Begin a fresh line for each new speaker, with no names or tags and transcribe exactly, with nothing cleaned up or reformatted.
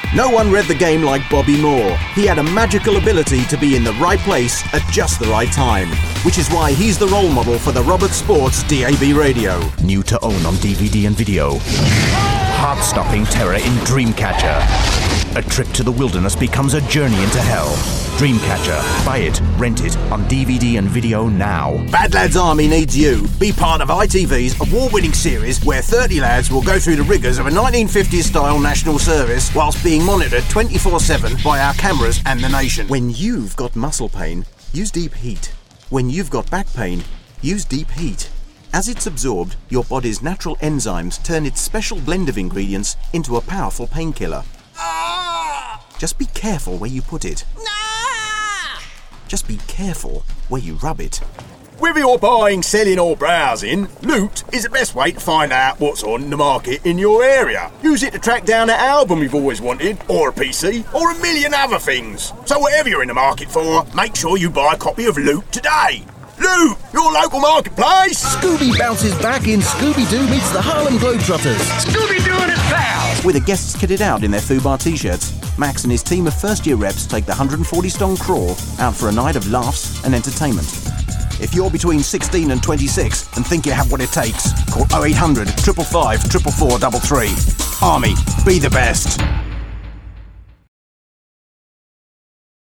No one read the game like Bobby Moore. He had a magical ability to be in the right place at just the right time, which is why he's the role model for the Robert Sports D A B radio.
New to own on D V D and video. Heart-stopping terror in Dreamcatcher. A trip to the wilderness becomes a journey into hell. Dreamcatcher. Buy it, rent it on D V D and video now.
Bad Lads Army needs you. Be part of I T V's award-winning series where thirty lads will go through the rigours of a nineteen fifties-style national service whilst being monitored twenty-four seven by our cameras and the nation. When you've got muscle pain, use Deep Heat. When you've got back pain, use Deep Heat. As it's absorbed, your body's natural enzymes turn its special blend of ingredients into a powerful painkiller. Just be careful where you put it. Just be careful where you rub it.
Whether you're buying, selling or browsing, Loot is the best way to find out what's on the market in your area. Use it to track down that album you've always wanted, or a P C, or a million other things. So whatever you're in the market for, make sure you buy a copy of Loot today. Loot, your local marketplace!
Scooby bounces back in Scooby-Doo meets the Harlem Globetrotters.
Scooby-Doo and his pals!
With the guests kitted out in their FUBAR t-shirts, Max and his team of first-year reps take the one hundred forty strong crawl out for a night of laughs and entertainment. If you're between sixteen and twenty-six and think you have what it takes, call oh eight hundred, five five five, four four four three three. Army, be the best.